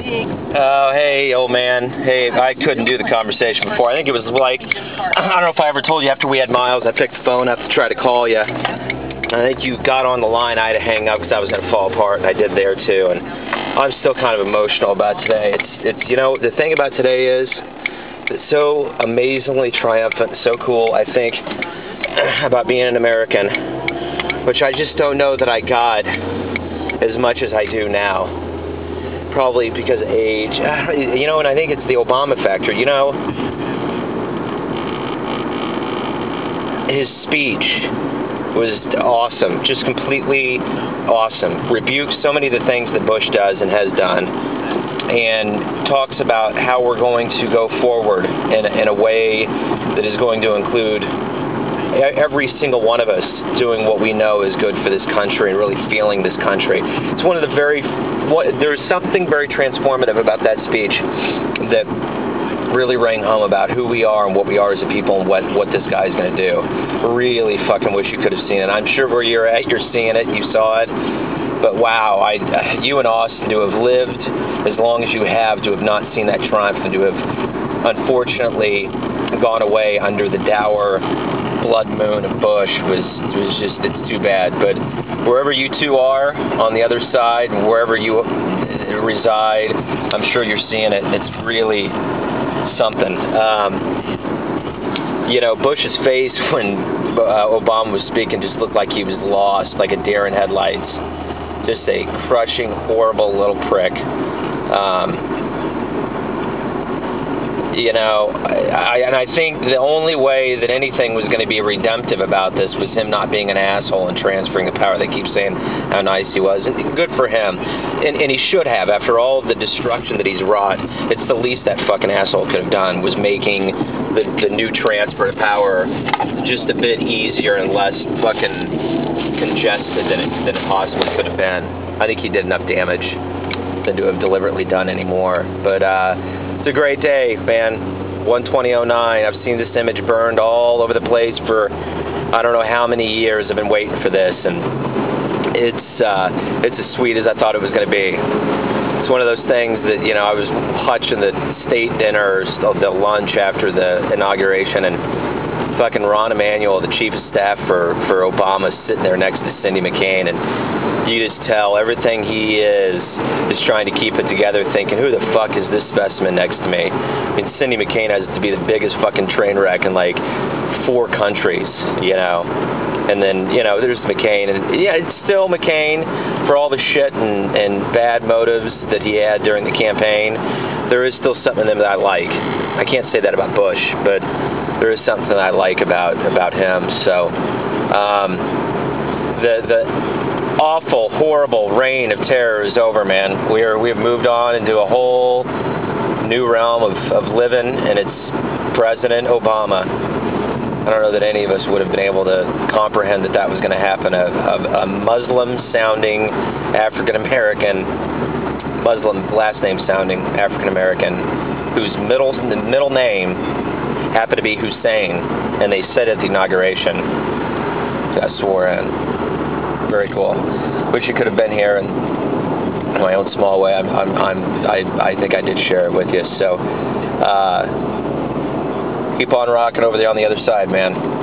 Oh, hey, old man. Hey, I couldn't do the conversation before. I think it was like, I don't know if I ever told you after we had Miles, I picked the phone up to try to call you. I think you got on the line. I had to hang up because I was going to fall apart, and I did there too. And I'm still kind of emotional about today. It's you know, the thing about today is it's so amazingly triumphant, so cool, I think, about being an American, which I just don't know that I got as much as I do now. Probably because of age, you know, and I think it's the Obama factor. You know, his speech was awesome, just completely awesome. Rebukes so many of the things that Bush does and has done, and talks about how we're going to go forward in a way that is going to include every single one of us doing what we know is good for this country and really feeling this country. It's one of the there's something very transformative about that speech that really rang home about who we are and what we are as a people and what this guy's going to do. Really fucking wish you could have seen it. I'm sure where you're at, you're seeing it, you saw it. But wow, you and Austin, to have lived as long as you have, to have not seen that triumph, and to have unfortunately gone away under the dour blood moon of Bush was just, it's too bad. But wherever you two are on the other side, wherever you reside, I'm sure you're seeing it. It's really something. You know, Bush's face when Obama was speaking just looked like he was lost, like a deer in headlights. Just a crushing, horrible little prick. You know, I think the only way that anything was going to be redemptive about this was him not being an asshole and transferring the power. They keep saying how nice he was, and good for him. And he should have, after all of the destruction that he's wrought. It's the least that fucking asshole could have done, was making the new transfer of power just a bit easier and less fucking congested than it possibly could have been. I think he did enough damage than to have deliberately done any more. But it's a great day, man. 12009. I've seen this image burned all over the place for I don't know how many years. I've been waiting for this, and it's as sweet as I thought it was going to be. It's one of those things that, you know, I was watching the state dinner, or the lunch after the inauguration, and fucking Rahm Emanuel, the chief of staff for Obama, sitting there next to Cindy McCain, and you just tell everything he is trying to keep it together, thinking, who the fuck is this specimen next to me? I mean, Cindy McCain has to be the biggest fucking train wreck in like 4 countries, you know. And then, you know, there's McCain, and yeah, it's still McCain for all the shit and bad motives that he had during the campaign. There is still something in them that I like. I can't say that about Bush, but there is something that I like about him. So, the awful, horrible reign of terror is over, man. We have moved on into a whole new realm of living, and it's President Obama. I don't know that any of us would have been able to comprehend that was going to happen. A Muslim-sounding African-American, Muslim last name sounding African-American, whose middle name happened to be Hussein, and they said at the inauguration, got swore in. Very cool. Wish you could have been here, and in my own small way, I think I did share it with you. So keep on rocking over there on the other side, man.